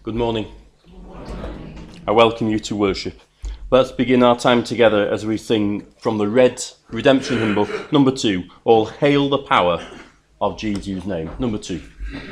Good morning. I welcome you to worship. Let's begin our time together as we sing from the Red Redemption Hymn Book, number 2, All Hail the Power of Jesus' Name. Number 2.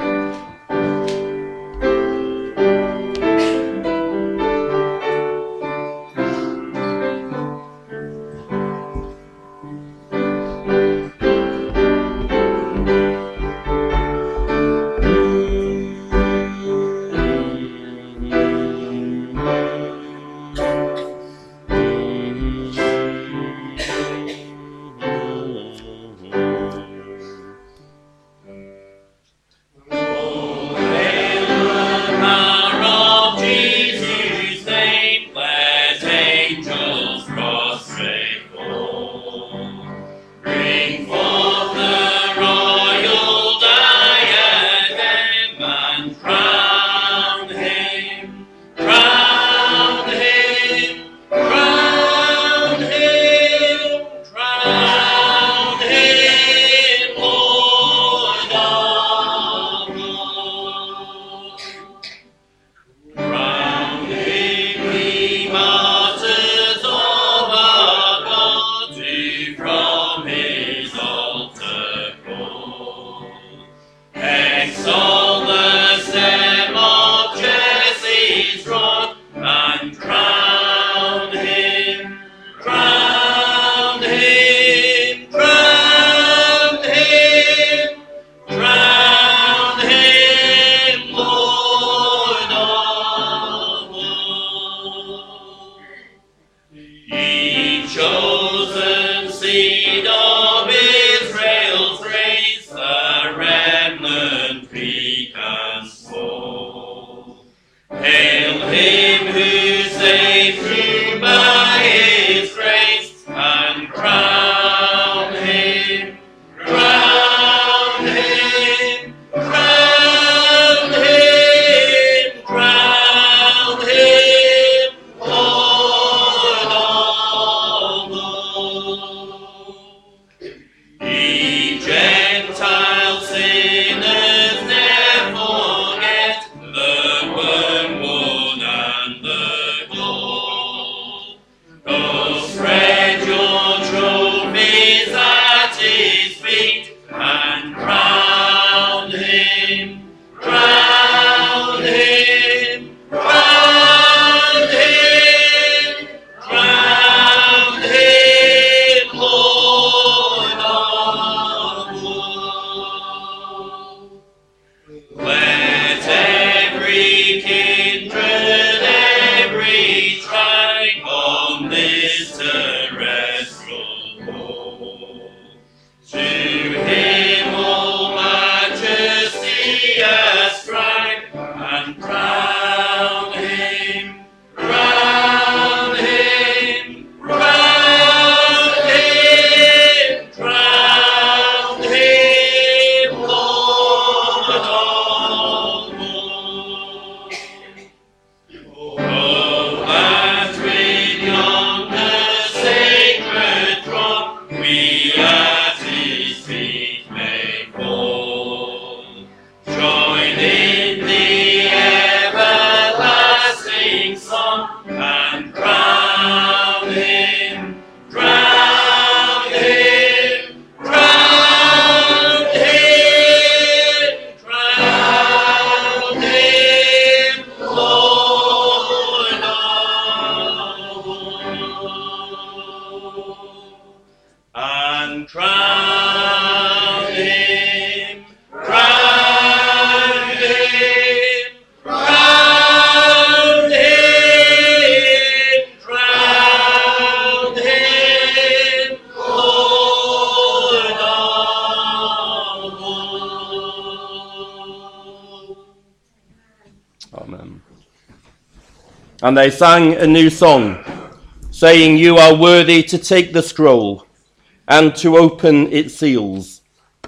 And they sang a new song, saying, "You are worthy to take the scroll and to open its seals.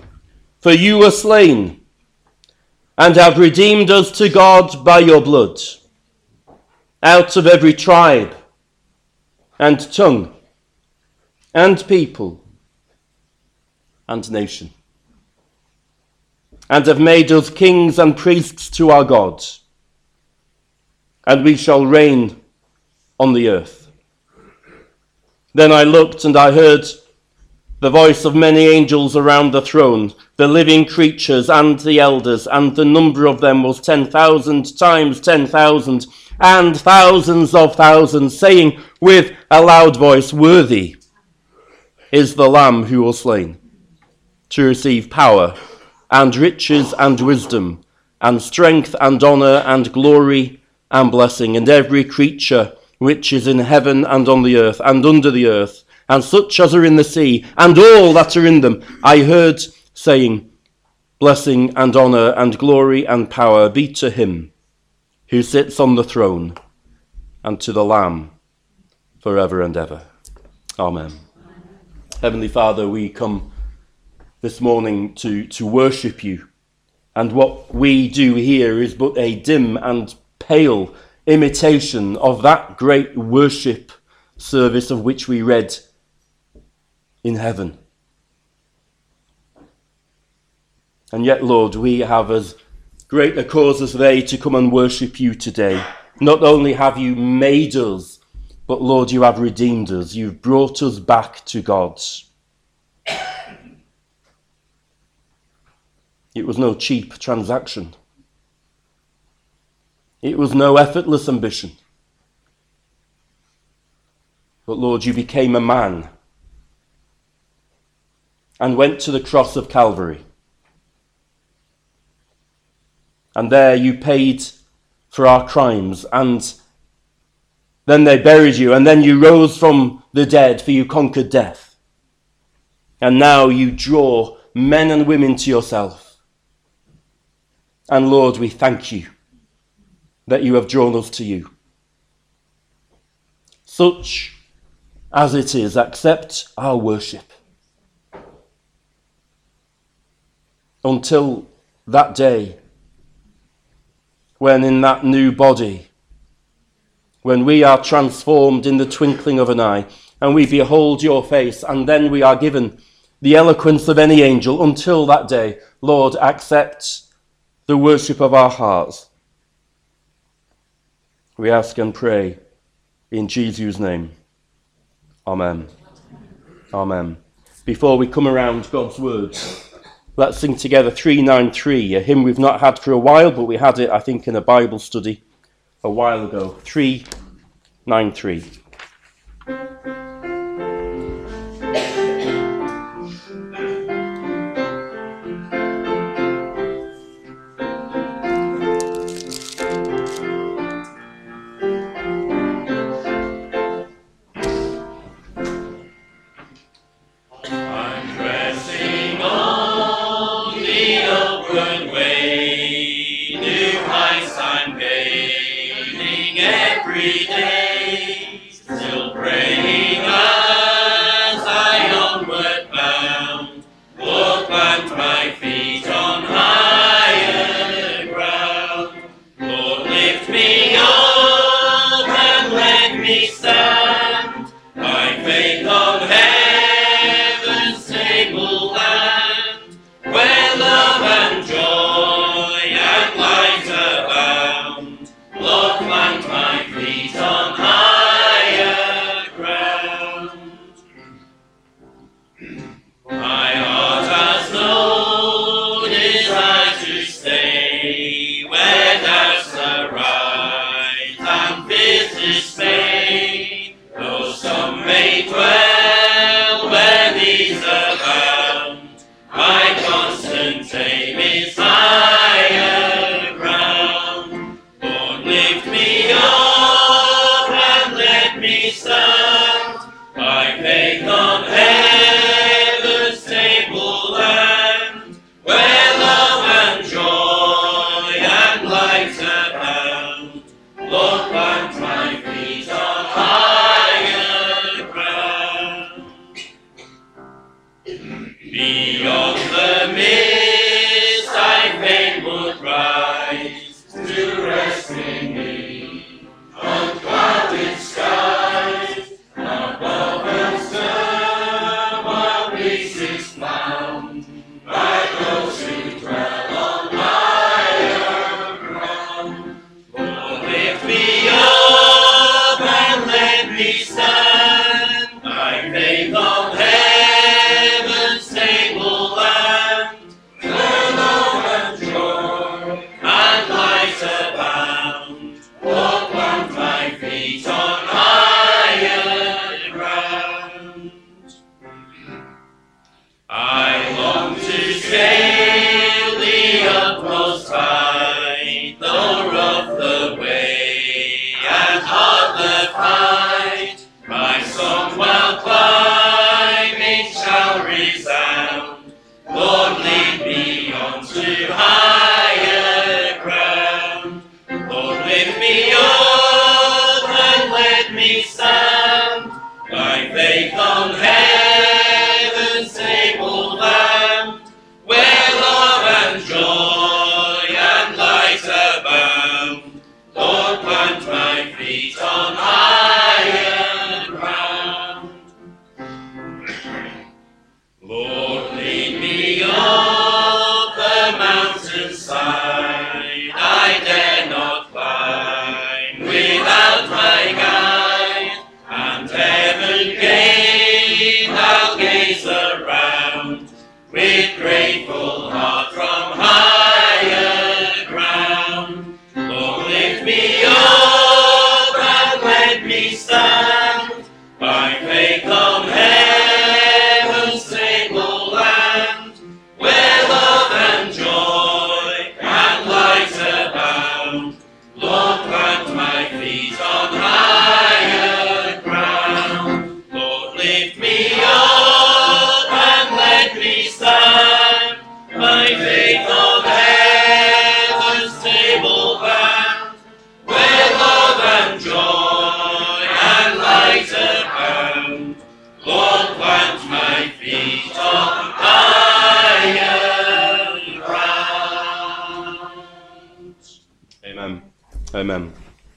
For you were slain and have redeemed us to God by your blood, out of every tribe and tongue and people and nation, and have made us kings and priests to our God, and we shall reign on the earth. Then I looked, and I heard the voice of many angels around the throne, the living creatures and the elders, and the number of them was 10,000 times 10,000, and thousands of thousands, saying with a loud voice, "Worthy is the Lamb who was slain, to receive power and riches and wisdom and strength and honour and glory and blessing." And every creature which is in heaven and on the earth and under the earth, and such as are in the sea, and all that are in them, I heard saying, "Blessing and honour and glory and power be to him who sits on the throne, and to the Lamb for ever and ever." Amen. Heavenly Father, we come this morning to worship you, and what we do here is but a dim and pale imitation of that great worship service of which we read in heaven. And yet, Lord, we have as great a cause as they to come and worship you today. Not only have you made us, but Lord, you have redeemed us. You've brought us back to God. It was no cheap transaction. It was no effortless ambition. But Lord, you became a man and went to the cross of Calvary. And there you paid for our crimes, and then they buried you, and then you rose from the dead, for you conquered death. And now you draw men and women to yourself. And Lord, we thank you that you have drawn us to you. Such as it is, accept our worship. Until that day, when in that new body, when we are transformed in the twinkling of an eye, and we behold your face, and then we are given the eloquence of any angel, until that day, Lord, accept the worship of our hearts. We ask and pray in Jesus' name. Amen. Amen. Before we come around God's word, let's sing together 393, a hymn we've not had for a while, but we had it, I think, in a Bible study a while ago. 393. Plant my feet on high. lift me up and let me stand by faith on heaven's stable land, where love and joy and light abound. Lord, plant my feet on higher ground. Lord, lead me up the mountainside. I dare not climb without my guide, and heaven gain I'll gaze around with grateful heart from higher ground. Lord, lift me up and let me stand by faith on heaven's stable land, where love and joy and light abound. Lord, plant my feet on higher ground. Lord, lift me up and let me stand by faith on heaven's stable land, where love and joy and light abound. Lord, plant my feet on higher ground. Amen. Amen.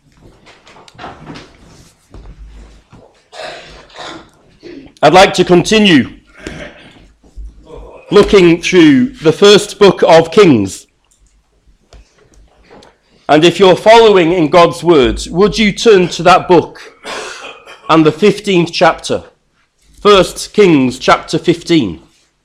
I'd like to continue looking through the first book of Kings. And if you're following in God's words, would you turn to that book and the 15th chapter? 1 Kings chapter 15.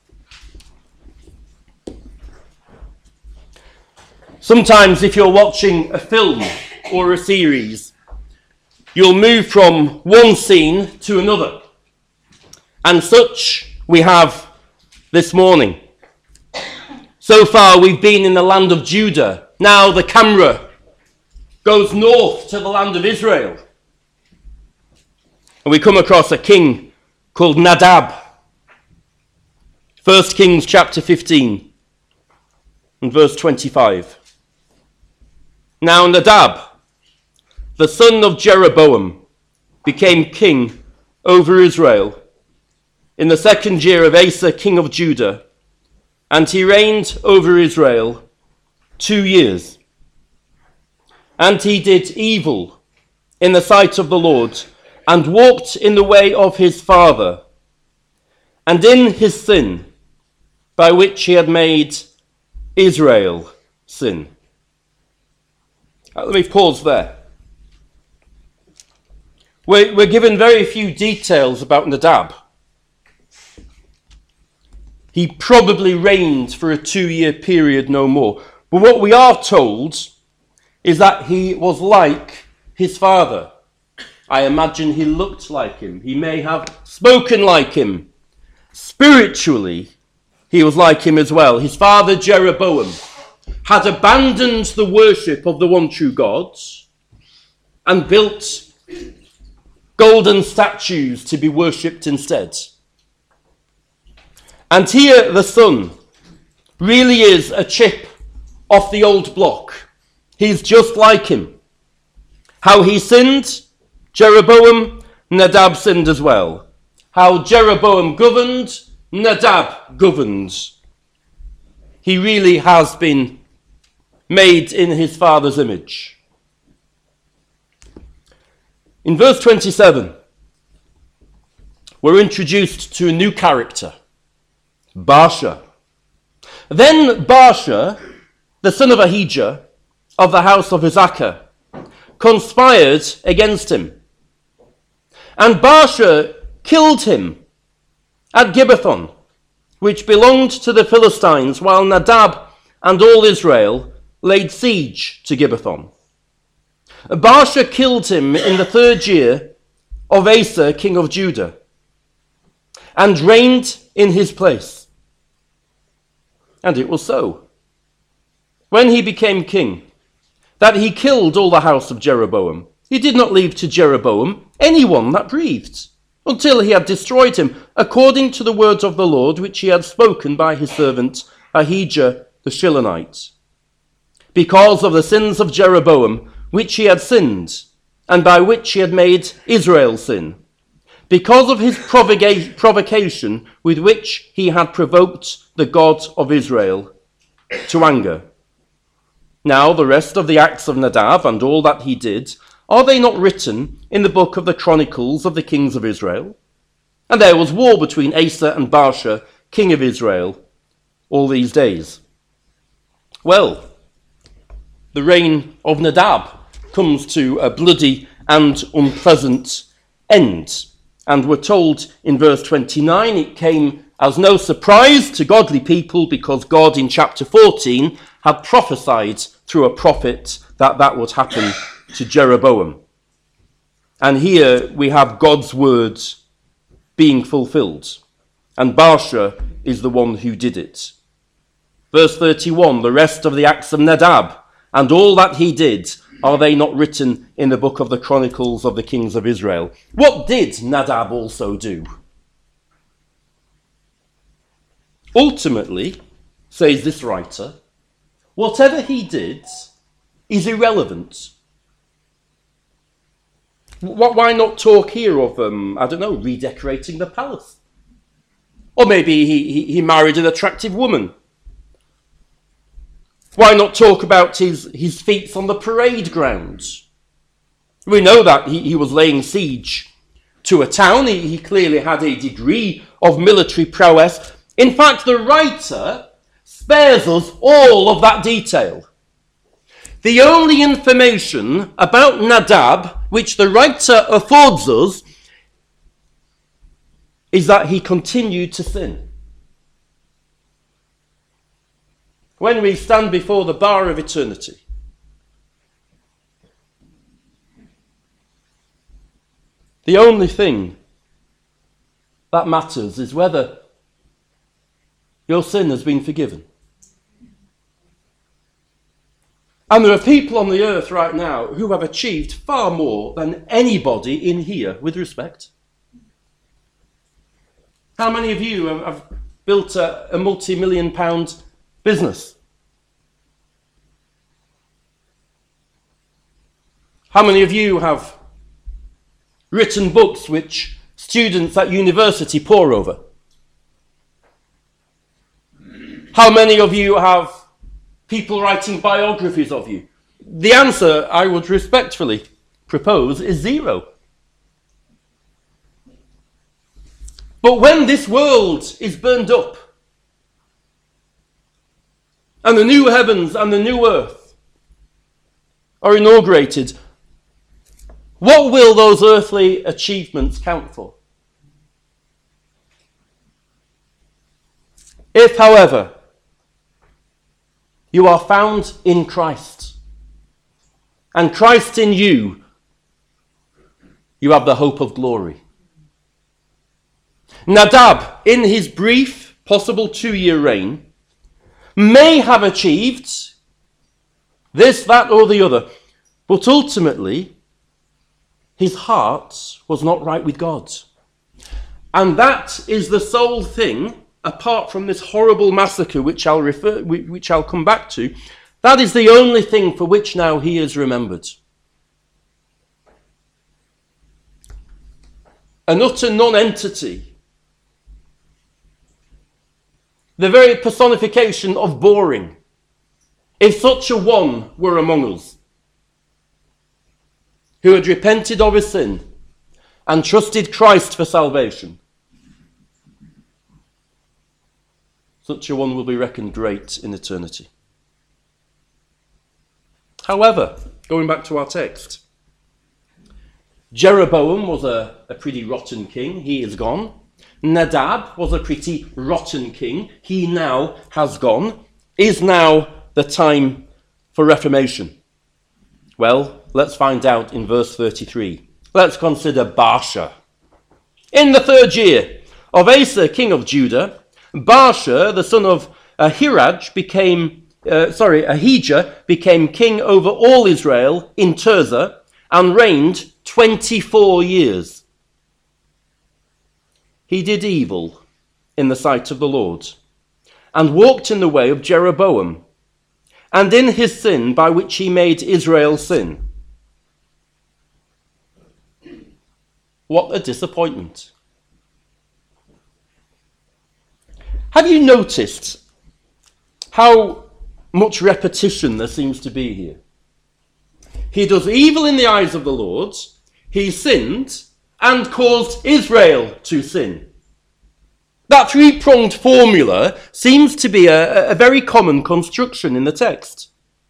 Sometimes if you're watching a film or a series, you'll move from one scene to another. And such we have this morning. So far we've been in the land of Judah. Now the camera goes north to the land of Israel. And we come across a king called Nadab. 1 Kings chapter 15 and verse 25. Now Nadab, the son of Jeroboam, became king over Israel in the 2nd year of Asa, king of Judah, and he reigned over Israel 2 years. And he did evil in the sight of the Lord, and walked in the way of his father, and in his sin, by which he had made Israel sin. Let me pause there. We're given very few details about Nadab. He probably reigned for a 2-year period, no more. But what we are told is that he was like his father. I imagine he looked like him. He may have spoken like him. Spiritually, he was like him as well. His father Jeroboam had abandoned the worship of the one true God and built golden statues to be worshipped instead. And here the son really is a chip off the old block. He's just like him. How he sinned, Jeroboam, Nadab sinned as well. How Jeroboam governed, Nadab governed. He really has been made in his father's image. In verse 27, we're introduced to a new character, Baasha. Then Baasha, the son of Ahijah, of the house of Issachar, conspired against him. And Baasha killed him at Gibbethon, which belonged to the Philistines, while Nadab and all Israel laid siege to Gibbethon. Baasha killed him in the 3rd year of Asa, king of Judah, and reigned in his place. And it was so, when he became king, that he killed all the house of Jeroboam. He did not leave to Jeroboam anyone that breathed, until he had destroyed him, according to the words of the Lord, which he had spoken by his servant Ahijah the Shilonite. Because of the sins of Jeroboam, which he had sinned, and by which he had made Israel sin, because of his provocation with which he had provoked the God of Israel to anger. Now the rest of the acts of Nadab and all that he did, are they not written in the book of the Chronicles of the kings of Israel? And there was war between Asa and Baasha, king of Israel, all these days. Well, the reign of Nadab comes to a bloody and unpleasant end. And we're told in verse 29, it came as no surprise to godly people because God in chapter 14 had prophesied through a prophet that would happen to Jeroboam. And here we have God's words being fulfilled. And Baasha is the one who did it. Verse 31, the rest of the acts of Nadab and all that he did, are they not written in the book of the Chronicles of the kings of Israel? What did Nadab also do? Ultimately, says this writer, whatever he did is irrelevant. Why not talk here of, redecorating the palace? Or maybe he married an attractive woman. Why not talk about his feats on the parade grounds? We know that he was laying siege to a town. He clearly had a degree of military prowess. In fact, the writer spares us all of that detail. The only information about Nadab which the writer affords us is that he continued to sin. When we stand before the bar of eternity, the only thing that matters is whether your sin has been forgiven. And there are people on the earth right now who have achieved far more than anybody in here with respect. How many of you have built a multi-million pound business? How many of you have written books which students at university pore over? How many of you have people writing biographies of you? The answer I would respectfully propose is zero. But when this world is burned up, and the new heavens and the new earth are inaugurated, what will those earthly achievements count for? If, however, you are found in Christ, and Christ in you, you have the hope of glory. Nadab, in his brief, possible 2-year reign, may have achieved this, that, or the other, but ultimately, his heart was not right with God. And that is the sole thing, apart from this horrible massacre which I'll come back to, that is the only thing for which now he is remembered. An utter non-entity. The very personification of boring. If such a one were among us, who had repented of his sin and trusted Christ for salvation, such a one will be reckoned great in eternity. However, going back to our text, Jeroboam was a pretty rotten king. He is gone. Nadab was a pretty rotten king. He now has gone. Is now the time for reformation? Well, let's find out in verse 33. Let's consider Baasha. In the 3rd year of Asa, king of Judah, Baasha, the son of Ahijah, became king over all Israel in Tirzah and reigned 24 years. He did evil in the sight of the Lord and walked in the way of Jeroboam and in his sin by which he made Israel sin. What a disappointment. Have you noticed how much repetition there seems to be here? He does evil in the eyes of the Lord, he sinned, and caused Israel to sin. That three-pronged formula seems to be a very common construction in the text.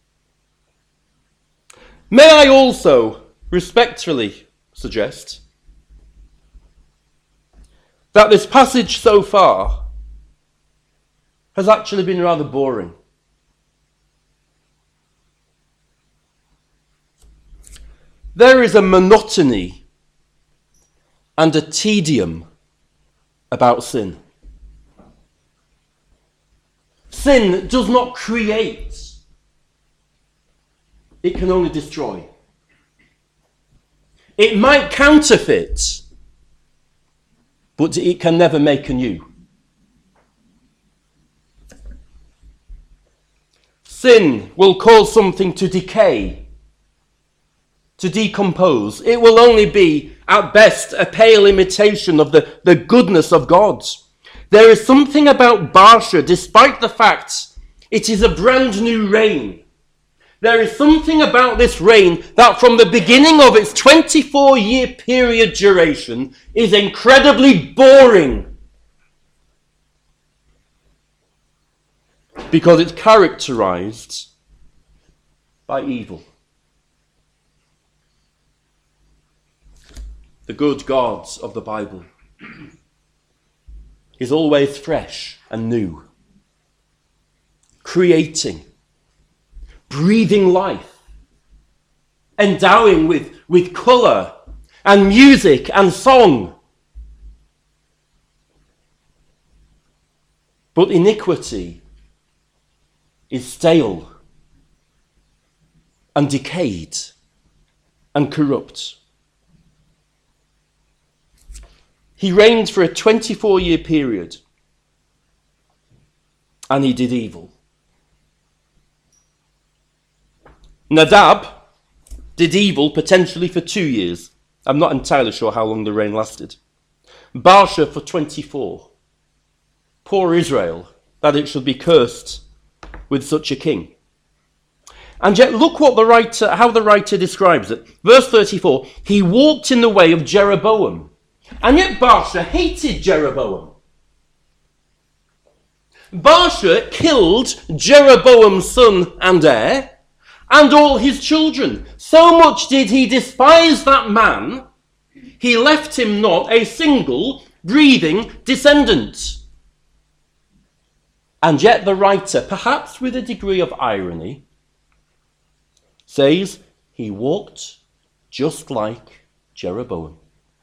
May I also respectfully suggest that this passage so far has actually been rather boring. There is a monotony and a tedium about sin. Sin does not create, it can only destroy. It might counterfeit, but it can never make anew. Sin will cause something to decay, to decompose. It will only be, at best, a pale imitation of the goodness of God. There is something about Barsha, despite the fact it is a brand new reign. There is something about this reign that from the beginning of its 24-year period duration is incredibly boring. Because it's characterized by evil. The good God of the Bible is always fresh and new, creating, breathing life, endowing with colour and music and song. But iniquity is stale and decayed and corrupt. He reigned for a 24-year period, and he did evil. Nadab did evil potentially for 2 years. I'm not entirely sure how long the reign lasted. Barsha for 24. Poor Israel, that it should be cursed with such a king. And yet look what how the writer describes it. Verse 34, he walked in the way of Jeroboam. And yet Barsha hated Jeroboam. Barsha killed Jeroboam's son and heir, and all his children. So much did he despise that man, he left him not a single breathing descendant. And yet the writer, perhaps with a degree of irony, says he walked just like Jeroboam.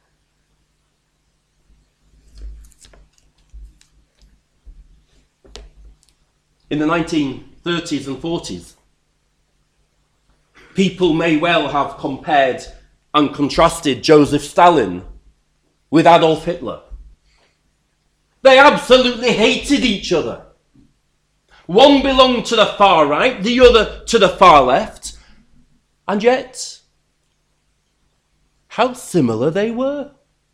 In the 1930s and 40s, people may well have compared and contrasted Joseph Stalin with Adolf Hitler. They absolutely hated each other. One belonged to the far right, the other to the far left, and yet, how similar they were.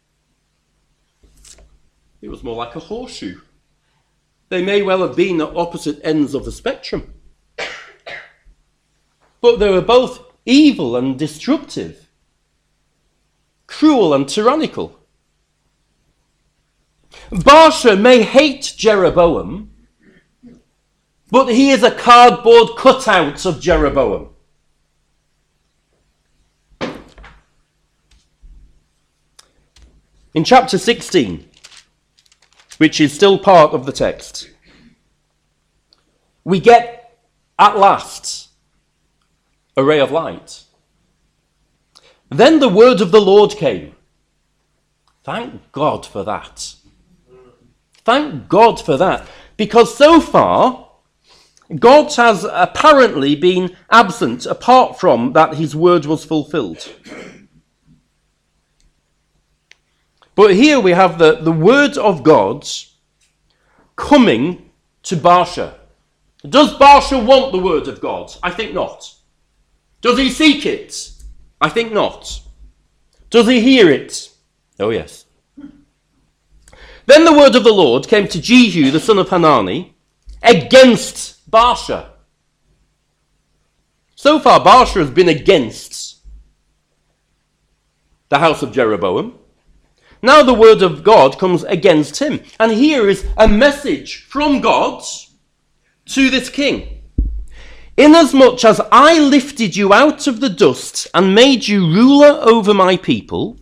It was more like a horseshoe. They may well have been at opposite ends of the spectrum. But they were both evil and destructive, cruel and tyrannical. Barsha may hate Jeroboam, but he is a cardboard cutout of Jeroboam. In chapter 16, which is still part of the text, we get, at last, a ray of light. Then the word of the Lord came. Thank God for that. Thank God for that. Because so far, God has apparently been absent apart from that his word was fulfilled. But here we have the word of God coming to Barsha. Does Barsha want the word of God? I think not. Does he seek it? I think not. Does he hear it? Oh yes. Then the word of the Lord came to Jehu, the son of Hanani, against Baasha. So far, Baasha has been against the house of Jeroboam. Now the word of God comes against him. And here is a message from God to this king. Inasmuch as I lifted you out of the dust and made you ruler over my people,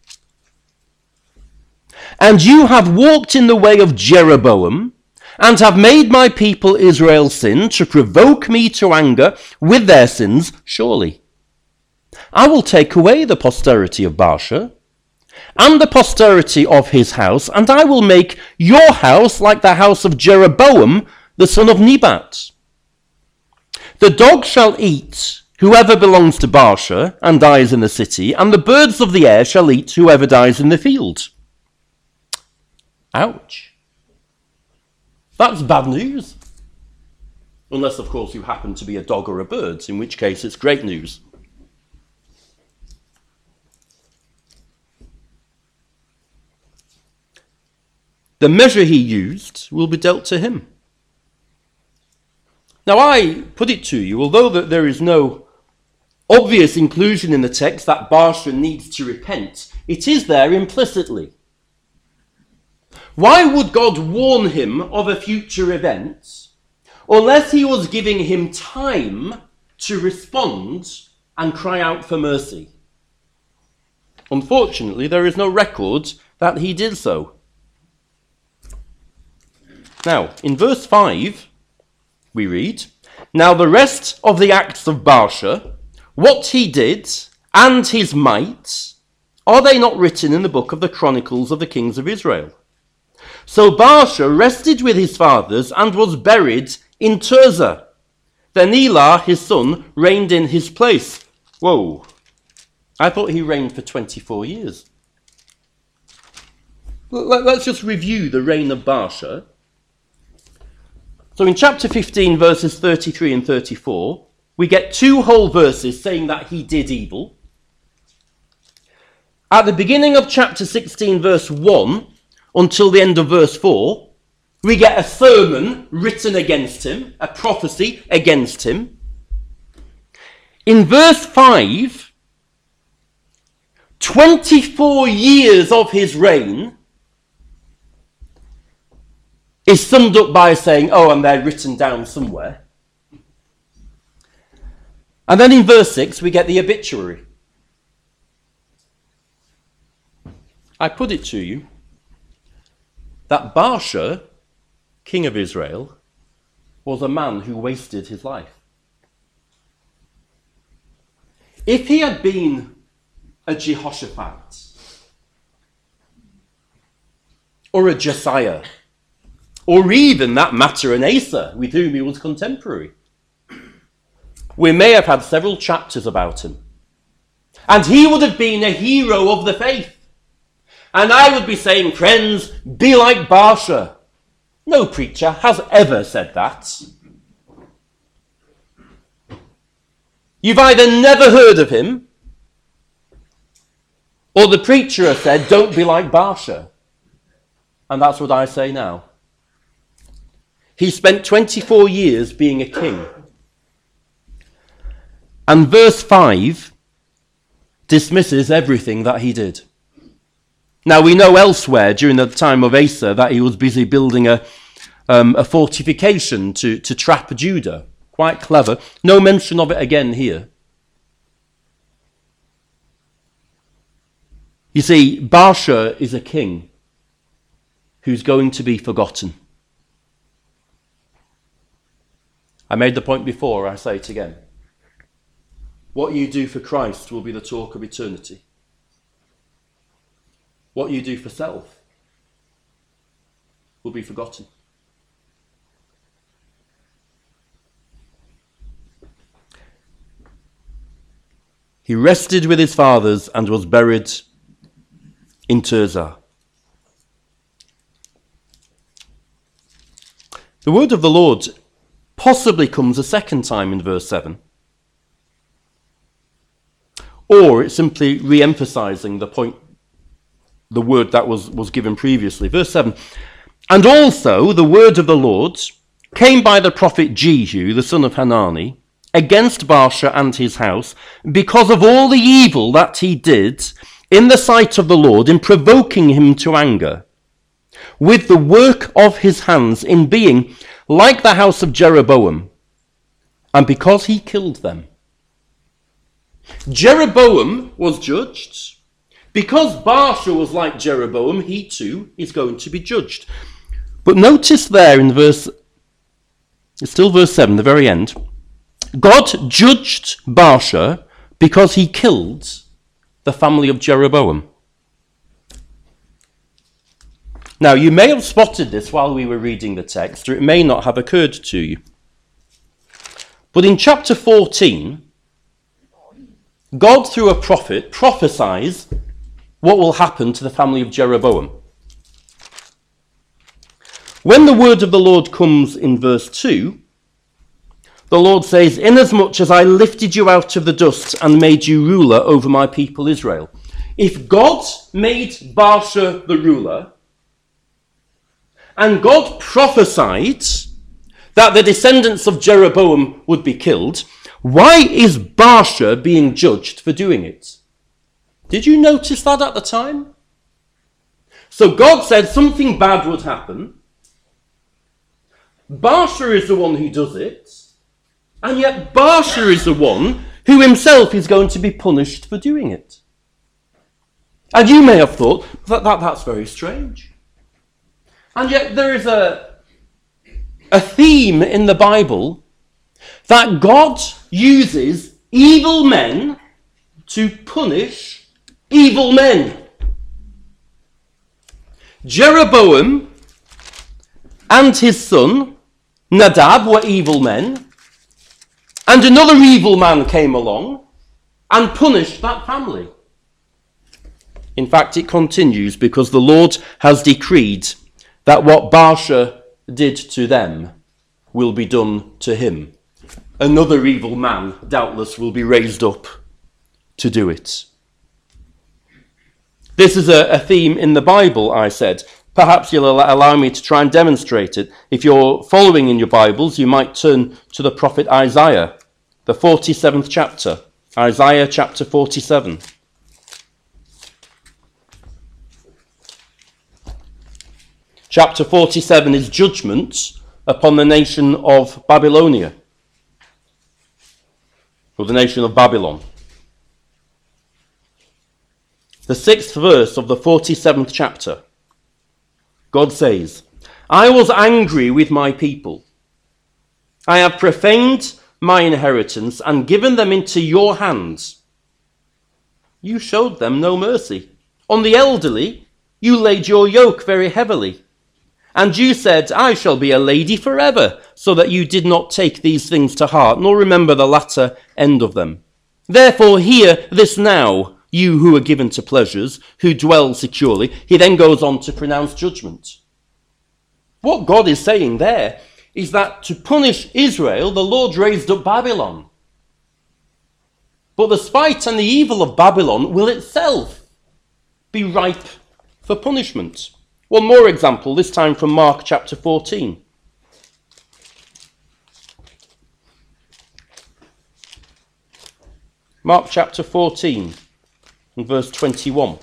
and you have walked in the way of Jeroboam, and have made my people Israel sin to provoke me to anger with their sins, surely I will take away the posterity of Baasha and the posterity of his house, and I will make your house like the house of Jeroboam, the son of Nebat. The dog shall eat whoever belongs to Baasha and dies in the city, and the birds of the air shall eat whoever dies in the field. Ouch. That's bad news. Unless, of course, you happen to be a dog or a bird, in which case it's great news. The measure he used will be dealt to him. Now I put it to you, although that there is no obvious inclusion in the text that Baasha needs to repent, it is there implicitly. Why would God warn him of a future event unless he was giving him time to respond and cry out for mercy? Unfortunately, there is no record that he did so. Now, in verse 5, we read, Now the rest of the acts of Baasha, what he did, and his might, are they not written in the book of the Chronicles of the Kings of Israel? So Baasha rested with his fathers and was buried in Tirzah. Then Elah, his son, reigned in his place. Whoa, I thought he reigned for 24 years. Let's just review the reign of Baasha. So in chapter 15, verses 33 and 34, we get 2 whole verses saying that he did evil. At the beginning of chapter 16, verse 1, until the end of verse 4, we get a sermon written against him, a prophecy against him. In verse 5, 24 years of his reign is summed up by saying, oh, and they're written down somewhere. And then in verse 6, we get the obituary. I put it to you that Baasha, king of Israel, was a man who wasted his life. If he had been a Jehoshaphat or a Josiah, or even that matter an Asa with whom he was contemporary, we may have had several chapters about him. And he would have been a hero of the faith. And I would be saying, friends, be like Baasha. No preacher has ever said that. You've either never heard of him, or the preacher has said, don't be like Baasha. And that's what I say now. He spent 24 years being a king. And verse 5 dismisses everything that he did. Now we know elsewhere during the time of Asa that he was busy building a fortification to trap Judah. Quite clever. No mention of it again here. You see, Baasha is a king who's going to be forgotten. I made the point before, I say it again. What you do for Christ will be the talk of eternity. What you do for self will be forgotten. He rested with his fathers and was buried in Tirzah. The word of the Lord possibly comes a second time in verse 7. Or it's simply re-emphasizing the point the word that was given previously. Verse 7, and also the word of the Lord came by the prophet Jehu, the son of Hanani, against Baasha and his house, because of all the evil that he did in the sight of the Lord, in provoking him to anger, with the work of his hands, in being like the house of Jeroboam, and because he killed them. Jeroboam was judged. Because Baasha was like Jeroboam, he too is going to be judged. But notice there in it's still verse 7, the very end, God judged Baasha because he killed the family of Jeroboam. Now, you may have spotted this while we were reading the text, or it may not have occurred to you. But in chapter 14, God, through a prophet, prophesies what will happen to the family of Jeroboam. When the word of the Lord comes in verse 2, the Lord says, inasmuch as I lifted you out of the dust and made you ruler over my people Israel. If God made Baasha the ruler, and God prophesied that the descendants of Jeroboam would be killed, why is Baasha being judged for doing it? Did you notice that at the time? So God said something bad would happen. Baasha is the one who does it. And yet Baasha is the one who himself is going to be punished for doing it. And you may have thought, that's very strange. And yet there is a theme in the Bible that God uses evil men to punish evil men. Jeroboam and his son Nadab were evil men, and another evil man came along and punished that family. In fact, it continues because the Lord has decreed that what Baasha did to them will be done to him. Another evil man, doubtless, will be raised up to do it. This is a theme in the Bible, I said. Perhaps you'll allow me to try and demonstrate it. If you're following in your Bibles, you might turn to the prophet Isaiah, the 47th chapter. Isaiah chapter 47. Chapter 47 is judgment upon the nation of Babylonia, or the nation of Babylon. The 6th verse of the 47th chapter, God says, I was angry with my people. I have profaned my inheritance and given them into your hands. You showed them no mercy. On the elderly, you laid your yoke very heavily. And you said, I shall be a lady forever, so that you did not take these things to heart, nor remember the latter end of them. Therefore hear this now, you who are given to pleasures, who dwell securely. He then goes on to pronounce judgment. What God is saying there is that to punish Israel, the Lord raised up Babylon. But the spite and the evil of Babylon will itself be ripe for punishment. One more example, this time from Mark chapter 14. Mark chapter 14 and verse 21.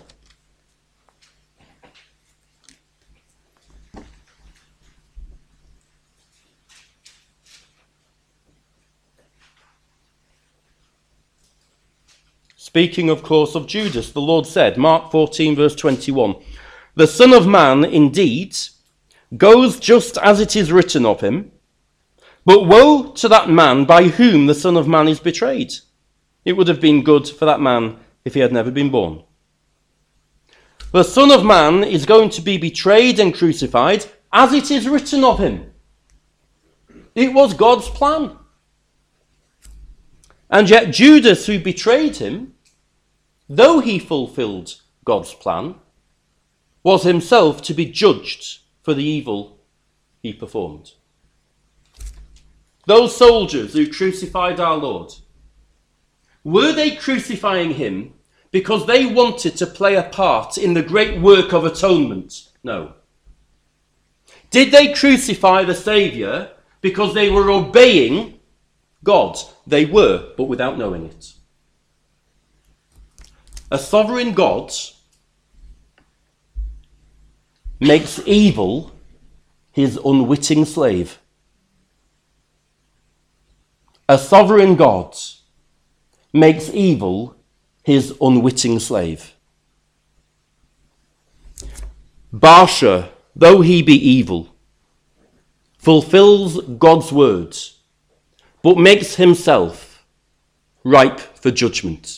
Speaking, of course, of Judas, the Lord said, Mark 14 verse 21, the Son of Man indeed goes just as it is written of him, but woe to that man by whom the Son of Man is betrayed. It would have been good for that man if he had never been born. The Son of Man is going to be betrayed and crucified as it is written of him. It was God's plan. And yet Judas, who betrayed him, though he fulfilled God's plan, was himself to be judged for the evil he performed. Those soldiers who crucified our Lord, were they crucifying him because they wanted to play a part in the great work of atonement? No. Did they crucify the Saviour because they were obeying God? They were, but without knowing it. A sovereign God makes evil his unwitting slave. A sovereign God makes evil his unwitting slave. Baasha, though he be evil, fulfills God's words, but makes himself ripe for judgment.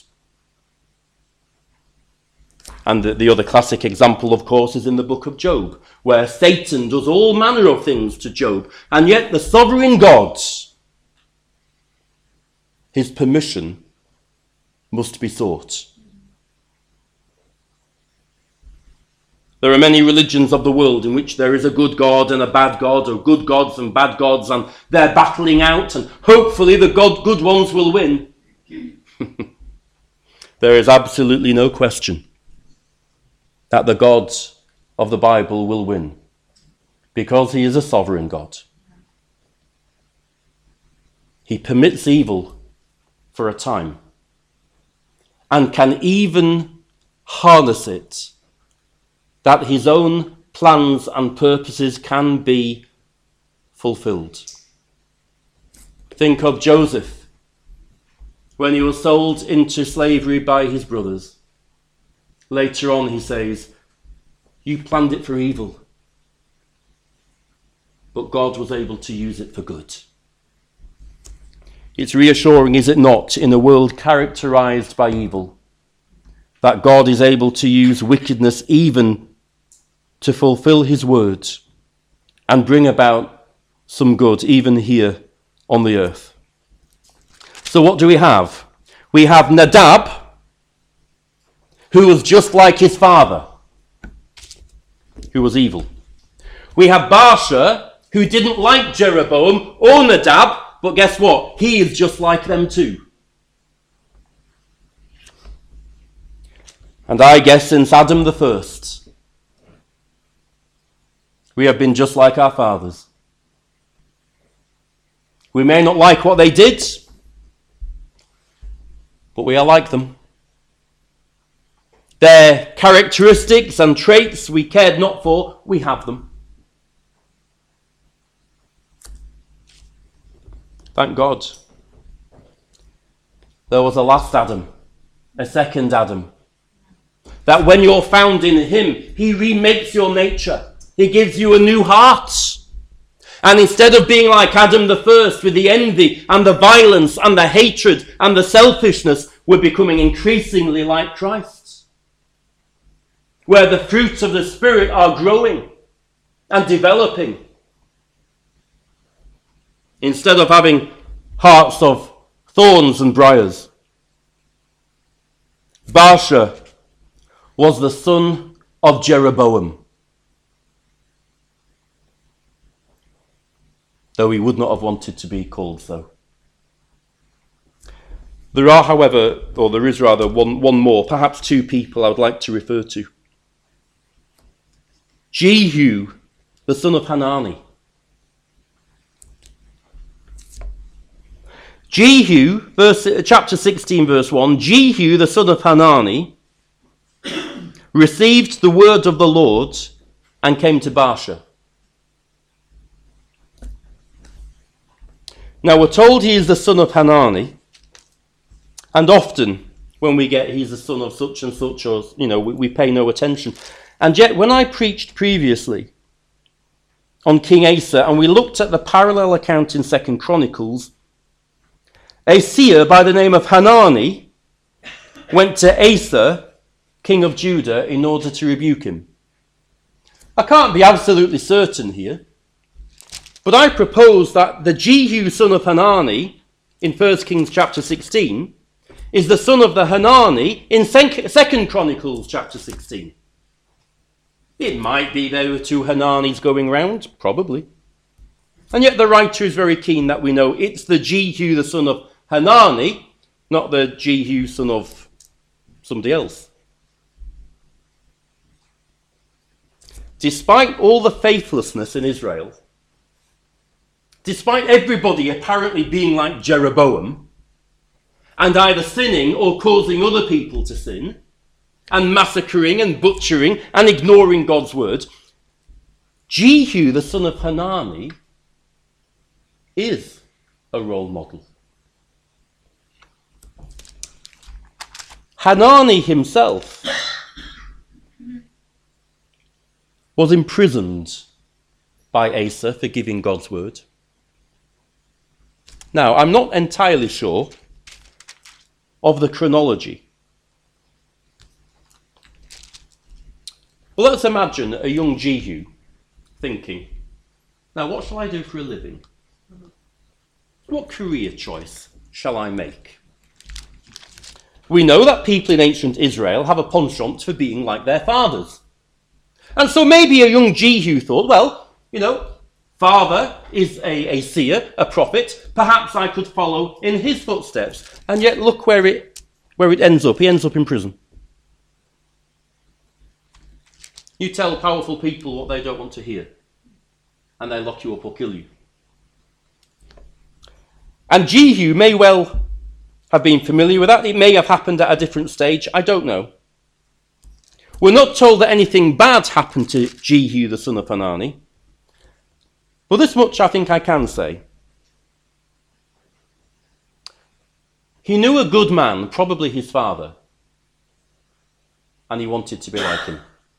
And the other classic example, of course, is in the book of Job, where Satan does all manner of things to Job, and yet the sovereign God, his permission must be sought. There are many religions of the world in which there is a good God and a bad God, or good gods and bad gods, and they're battling out, and hopefully the good ones will win. There is absolutely no question that the God of the Bible will win, because he is a sovereign God. He permits evil for a time, and can even harness it, that his own plans and purposes can be fulfilled. Think of Joseph, when he was sold into slavery by his brothers. Later on he says, you planned it for evil, but God was able to use it for good. It's reassuring, is it not, in a world characterized by evil, that God is able to use wickedness even to fulfill his words and bring about some good even here on the earth. So what do we have? We have Nadab, who was just like his father, who was evil. We have Baasha, who didn't like Jeroboam or Nadab, but guess what? He is just like them too. And I guess since Adam the first, we have been just like our fathers. We may not like what they did, but we are like them. Their characteristics and traits we cared not for, we have them. Thank God. There was a last Adam, a second Adam. That when you're found in him, he remakes your nature. He gives you a new heart. And instead of being like Adam the first with the envy and the violence and the hatred and the selfishness, we're becoming increasingly like Christ, where the fruits of the Spirit are growing and developing. Instead of having hearts of thorns and briars. Baasha was the son of Jeroboam, though he would not have wanted to be called so. There are, however, or there is rather one more, perhaps two people I would like to refer to. Jehu, the son of Hanani. Jehu, chapter 16, verse 1, Jehu, the son of Hanani, received the word of the Lord and came to Baasha. Now we're told he is the son of Hanani, and often when we get he's the son of such and such, or we pay no attention. And yet when I preached previously on King Asa, and we looked at the parallel account in 2 Chronicles, a seer by the name of Hanani went to Asa, king of Judah, in order to rebuke him. I can't be absolutely certain here, but I propose that the Jehu son of Hanani in 1 Kings chapter 16 is the son of the Hanani in 2 Chronicles chapter 16. It might be there were two Hananis going round, probably. And yet the writer is very keen that we know it's the Jehu, the son of Hanani, not the Jehu, son of somebody else. Despite all the faithlessness in Israel, despite everybody apparently being like Jeroboam, and either sinning or causing other people to sin, and massacring and butchering and ignoring God's word, Jehu, the son of Hanani, is a role model. Hanani himself was imprisoned by Asa for giving God's word. Now, I'm not entirely sure of the chronology. But let's imagine a young Jehu thinking, now what shall I do for a living? What career choice shall I make? We know that people in ancient Israel have a penchant for being like their fathers. And so maybe a young Jehu thought, well, father is a seer, a prophet. Perhaps I could follow in his footsteps. And yet look where it ends up. He ends up in prison. You tell powerful people what they don't want to hear, and they lock you up or kill you. And Jehu may well have been familiar with that. It may have happened at a different stage. I don't know. We're not told that anything bad happened to Jehu, the son of Hanani. But this much I think I can say. He knew a good man, probably his father, and he wanted to be like him.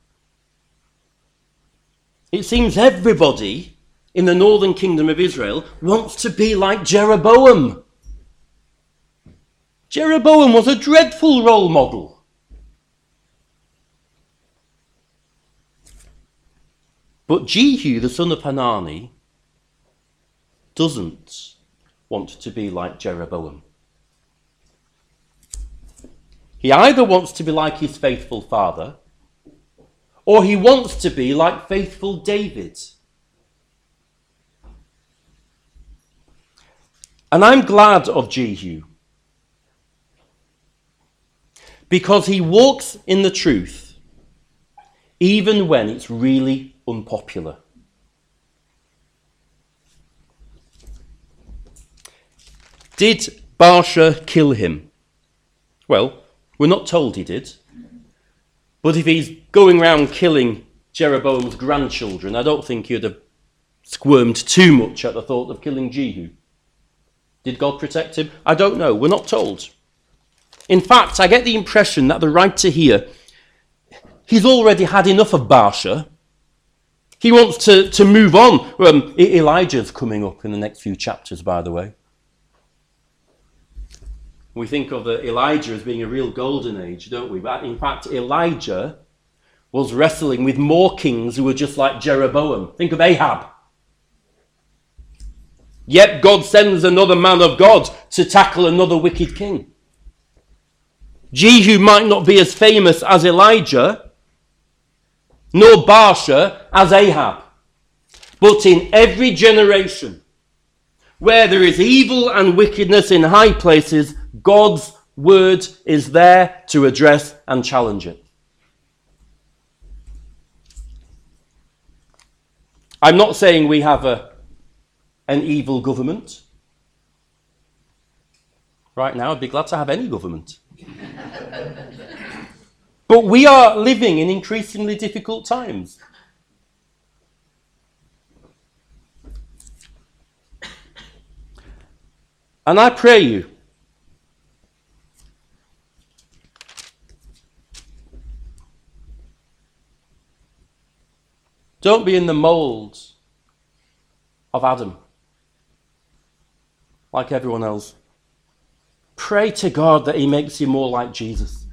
It seems everybody in the northern kingdom of Israel wants to be like Jeroboam. Jeroboam was a dreadful role model. But Jehu, the son of Hanani, doesn't want to be like Jeroboam. He either wants to be like his faithful father, or he wants to be like faithful David. And I'm glad of Jehu, because he walks in the truth, even when it's really unpopular. Did Baasha kill him? Well, we're not told he did. But if he's going around killing Jeroboam's grandchildren, I don't think he'd have squirmed too much at the thought of killing Jehu. Did God protect him? I don't know. We're not told. In fact, I get the impression that the writer here, he's already had enough of Baasha. He wants to move on. Elijah's coming up in the next few chapters, by the way. We think of Elijah as being a real golden age, don't we? But in fact, Elijah was wrestling with more kings who were just like Jeroboam. Think of Ahab. Yet God sends another man of God to tackle another wicked king. Jehu might not be as famous as Elijah, nor Baasha as Ahab. But in every generation where there is evil and wickedness in high places, God's word is there to address and challenge it. I'm not saying we have an evil government. Right now, I'd be glad to have any government. But we are living in increasingly difficult times. And I pray you, don't be in the mould of Adam, like everyone else. Pray to God that he makes you more like Jesus.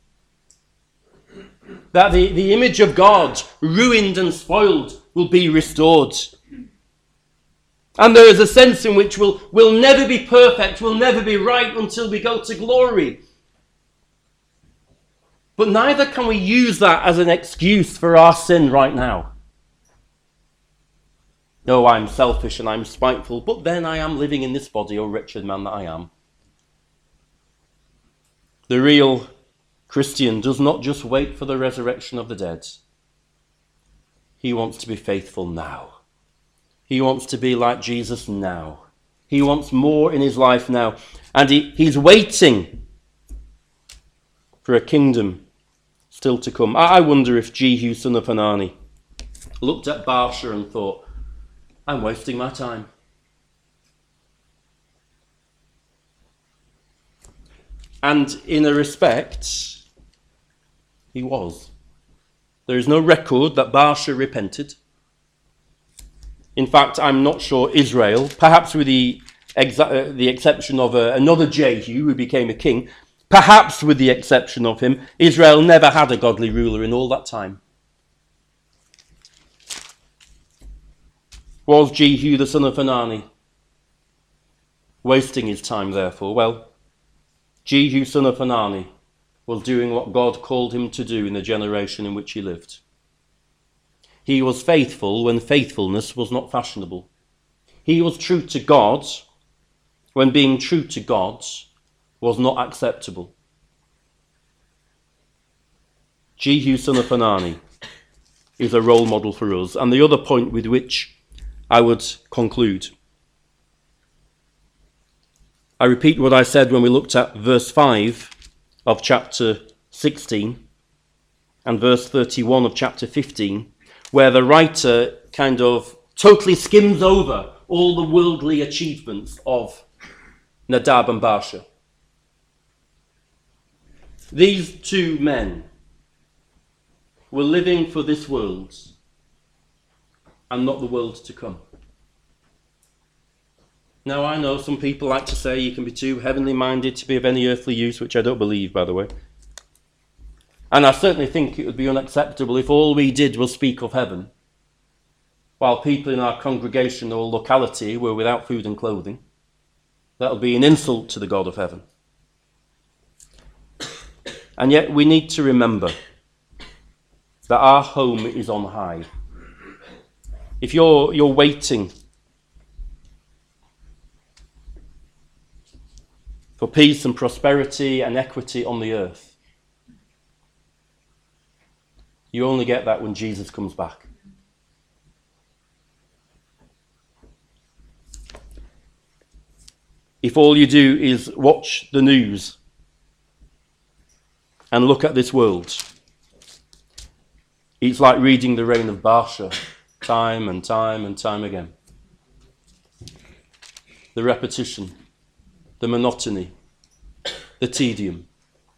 That the image of God, ruined and spoiled, will be restored. And there is a sense in which we'll never be perfect, we'll never be right until we go to glory. But neither can we use that as an excuse for our sin right now. No, I'm selfish and I'm spiteful, but then I am living in this body, oh wretched man that I am. The real Christian does not just wait for the resurrection of the dead. He wants to be faithful now. He wants to be like Jesus now. He wants more in his life now. And he's waiting for a kingdom still to come. I wonder if Jehu, son of Hanani, looked at Baasha and thought, I'm wasting my time. And in a respect, he was. There is no record that Baasha repented. In fact, I'm not sure Israel, perhaps with the exception of another Jehu who became a king, perhaps with the exception of him, Israel never had a godly ruler in all that time. Was Jehu the son of Hanani wasting his time therefore? Well, Jehu son of Hanani was doing what God called him to do in the generation in which he lived. He was faithful when faithfulness was not fashionable. He was true to God when being true to God was not acceptable. Jehu son of Hanani is a role model for us. And the other point with which I would conclude. I repeat what I said when we looked at verse 5 of chapter 16 and verse 31 of chapter 15, where the writer kind of totally skims over all the worldly achievements of Nadab and Baasha. These two men were living for this world and not the world to come. Now, I know some people like to say you can be too heavenly minded to be of any earthly use, which I don't believe, by the way. And I certainly think it would be unacceptable if all we did was speak of heaven, while people in our congregation or locality were without food and clothing. That would be an insult to the God of heaven. And yet we need to remember that our home is on high. If you're waiting for peace and prosperity and equity on the earth, you only get that when Jesus comes back. If all you do is watch the news and look at this world, it's like reading the reign of Baasha time and time and time again. The repetition, the monotony, the tedium.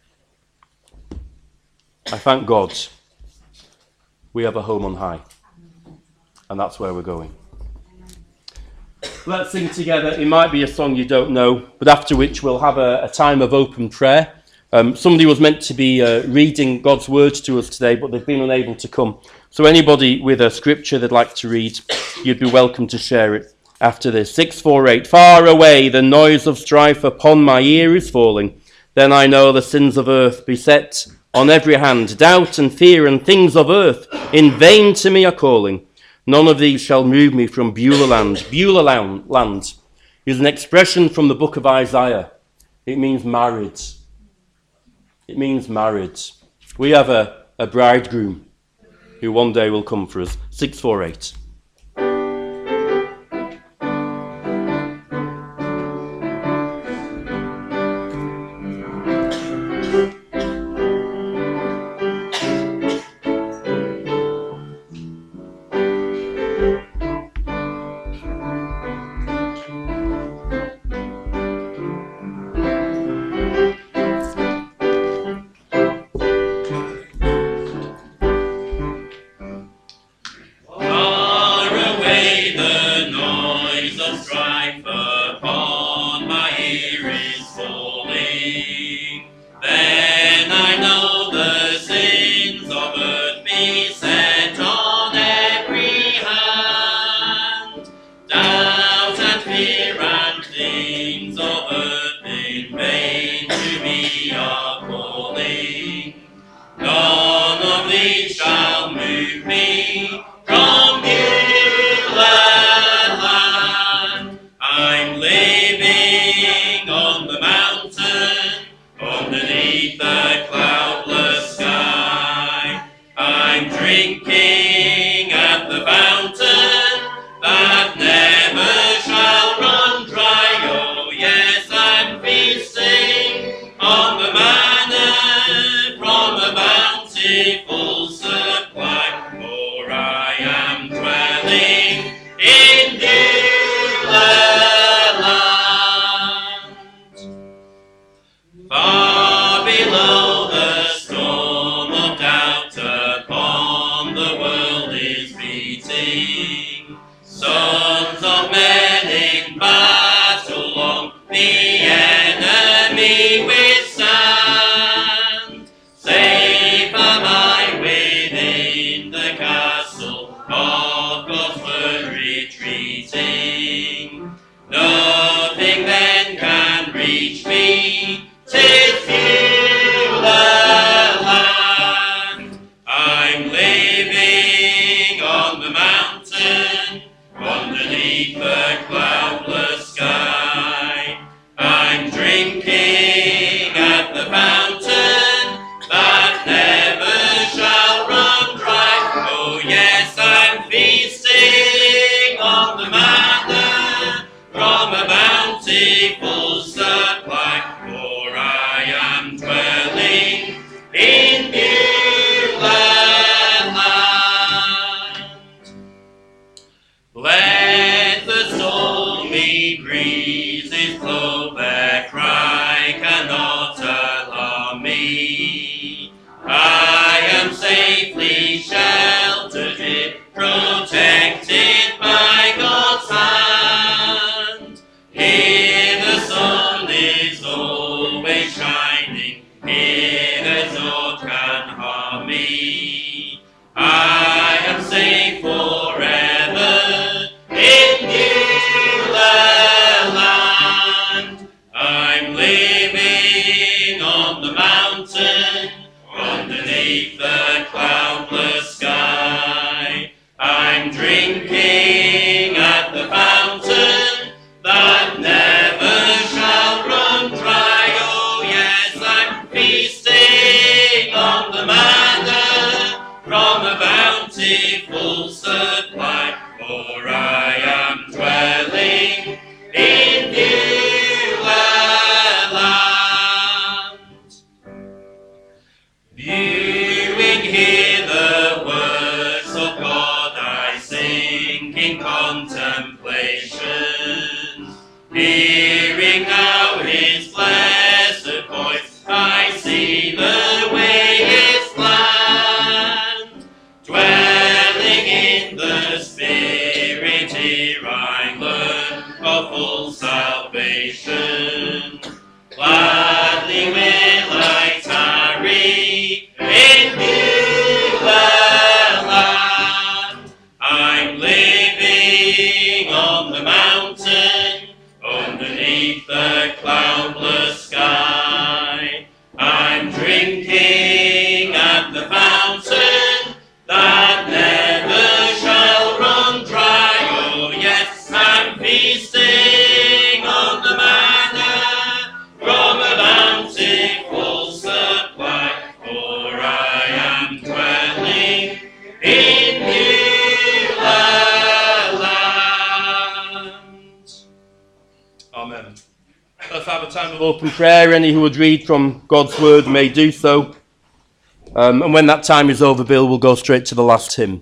I thank God we have a home on high, and that's where we're going. Let's sing together. It might be a song you don't know, but after which we'll have a time of open prayer. Somebody was meant to be reading God's word to us today, but they've been unable to come. So anybody with a scripture they'd like to read, you'd be welcome to share it after this. 648. Far away the noise of strife upon my ear is falling. Then I know the sins of earth beset on every hand. Doubt and fear and things of earth in vain to me are calling. None of these shall move me from Beulah land. Beulah land is an expression from the book of Isaiah. It means married. It means married. We have a bridegroom who one day will come for us. 648. Ah! underneath the cloudless sky. I'm drinking at the fountain that never shall run dry. Oh yes, I'm feasting on the manna from a bountiful supply, for I am dwelling in new land. Viewing here the works of God, I sing in contemplation. Hearing now his blessed voice, I see the way is land. Dwelling in the Spirit, here I learn of full salvation. Gladly will I tarry in new land. I'm living on the mountain underneath the cloudless sky. I'm drinking at the fountain that never shall run dry. Oh yes, I'm feasting on the manna from a bountiful supply, for I am dwelling in new land. Amen. Let's have a time of open prayer. Any who would read from God's word may do so. And when that time is over, Bill will go straight to the last hymn.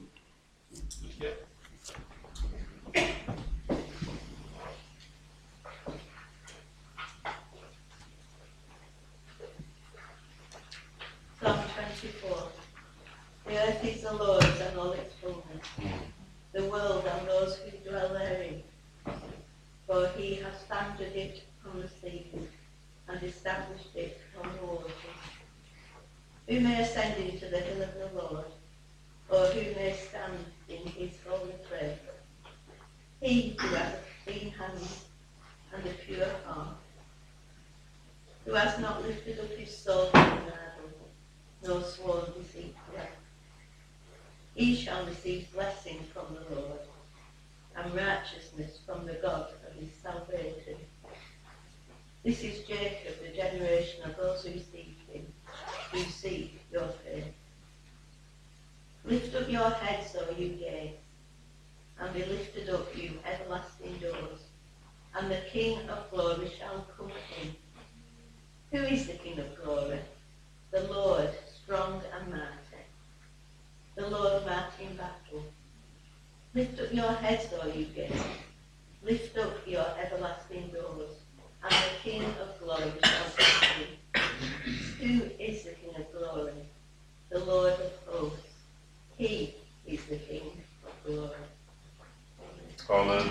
Psalm 24. The earth is the Lord's and all its fullness, the world and those who dwell therein. For he has founded it from the seas and established it on the waters. Who may ascend into the hill of the Lord, or who may stand in his holy place? He who has clean hands and a pure heart, who has not lifted up his soul to an idol, nor sworn deceitfully. He shall receive blessing from the Lord, and righteousness from the God of his salvation. This is Jacob, the generation of those who seek him, who seek your face. Lift up your heads, O you gates, and be lifted up, you everlasting doors, and the King of glory shall come in. Who is the King of glory? The Lord, strong and mighty, the Lord mighty in battle. Lift up your heads, O you gates, lift up your everlasting doors, and the King of glory shall come in. Who is the King of glory? The Lord of hosts. He is the King of glory. Amen.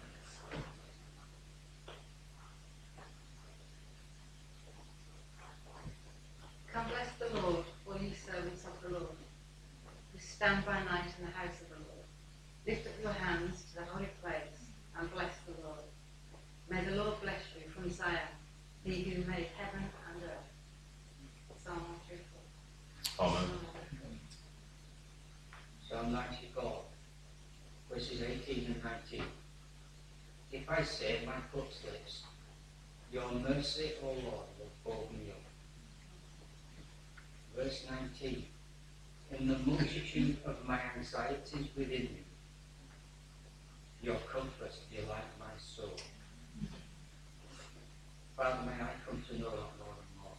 Come bless the Lord, all ye servants of the Lord, who stand by night in the house of the Lord. Lift up your hands to the holy place and bless the Lord. May the Lord bless you from Zion, he who made heaven and earth. Psalm 134. Amen. Psalm 94, verses 18 and 19. If I say my foot slips, your mercy, O Lord, will hold me up. Verse 19. In the multitude of my anxieties within me, your comforts delight my soul. Father, may I come to know that more and more.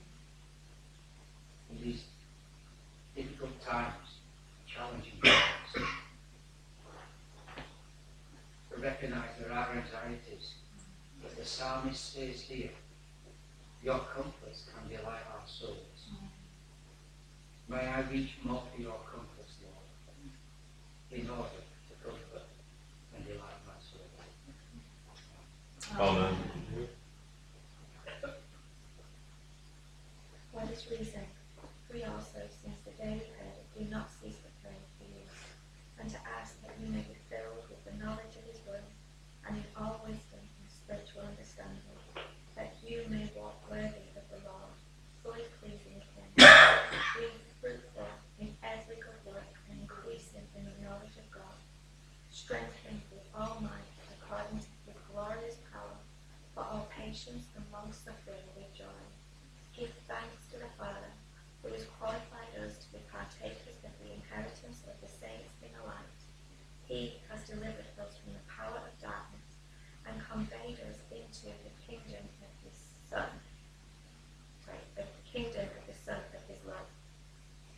In these difficult times, challenging times, to recognize there are anxieties, but the psalmist says here, your comforts can delight our souls. May I reach more for your comforts, Lord, in order to comfort and delight my soul. Amen. For this reason, we also, since the day we heard it, do not cease to pray for you, and to ask that you may be filled with the knowledge of his will, and in all wisdom and spiritual understanding, that you may walk worthy of the Lord, fully pleasing him, being fruitful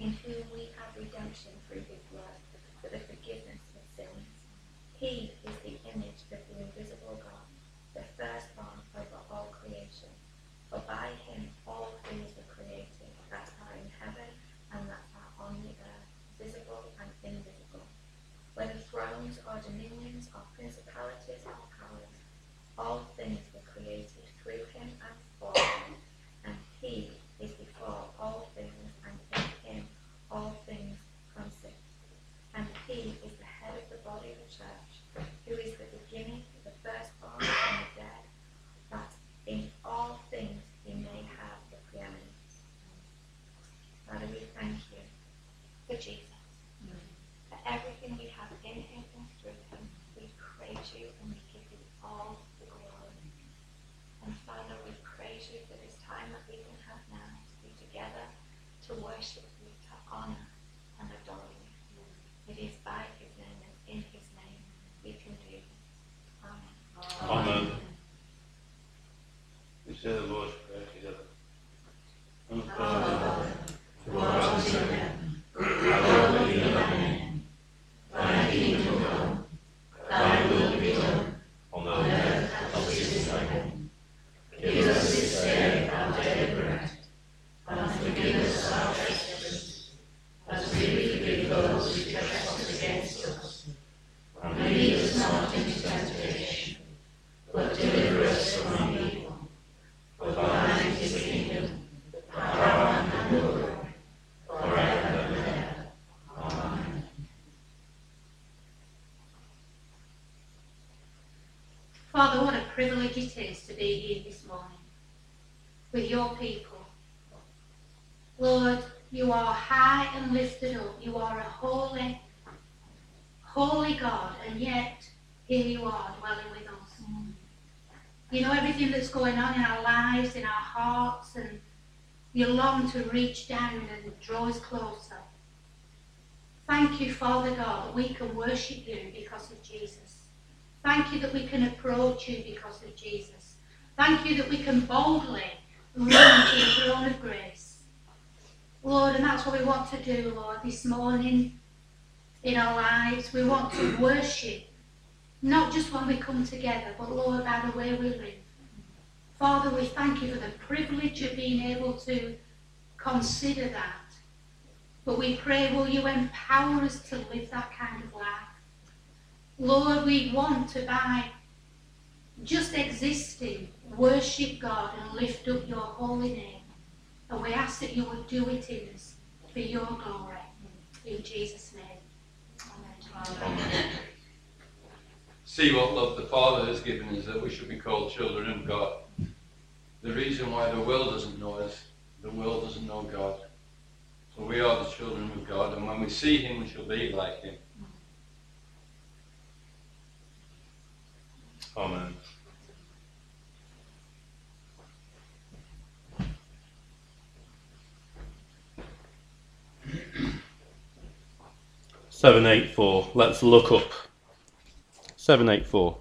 in whom we have redemption through his blood, for the forgiveness of sins. He is the image of the invisible God, the firstborn over all creation. For by him all things were created, that are in heaven and that are on the earth, visible and invisible, whether thrones or dominions or principalities or powers. All things were created through him and for him, and he is before all things, and in him all things consist. And he is the head of the body of the church, who is the beginning, the firstborn from the dead, that in all things he may have the preeminence. Father, we thank you for Jesus, for everything we have in him and through him. We praise you and we give you all the glory. And Father, we praise you for this time that we can have now to be together, to worship you, to honor and adore you. It is by his name and in his name we can do this. Amen. Amen. We say the Lord's Prayer together. Our Father, who art in heaven, hallowed be thy name. Thy kingdom come, thy will be done, on earth as it is in heaven. Give us this day our daily bread, and forgive us our trespasses, as we forgive those who trespass against us. And lead us not into temptation, but deliver us from evil. For thine is the kingdom, the power, and the glory, forever and ever. Amen. Father, what a privilege it is to be here this morning with your people. Lord, you are high and lifted up. You are a holy, holy God, and yet here you are dwelling with us. You know everything that's going on in our lives, in our hearts, and you long to reach down and draw us closer. Thank you, Father God, that we can worship you because of Jesus. Thank you that we can approach you because of Jesus. Thank you that we can boldly run to the throne of grace. Lord, and that's what we want to do, Lord, this morning in our lives. We want to worship, not just when we come together, but Lord, by the way we live. Father, we thank you for the privilege of being able to consider that. But we pray, will you empower us to live that kind of life? Lord, we want to, by just existing, worship God and lift up your holy name. And we ask that you would do it in us for your glory. In Jesus' name. Amen. Amen. See what love the Father has given us, that we should be called children of God. The reason why the world doesn't know us, the world doesn't know God. So we are the children of God, and when we see him, we shall be like him. Amen. Seven, 8, 4. Let's look up. 7, 8, 4.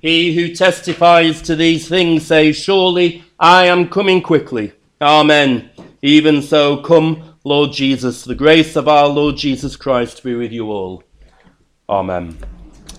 He who testifies to these things says, surely I am coming quickly. Amen. Even so, come, Lord Jesus. The grace of our Lord Jesus Christ be with you all. Amen.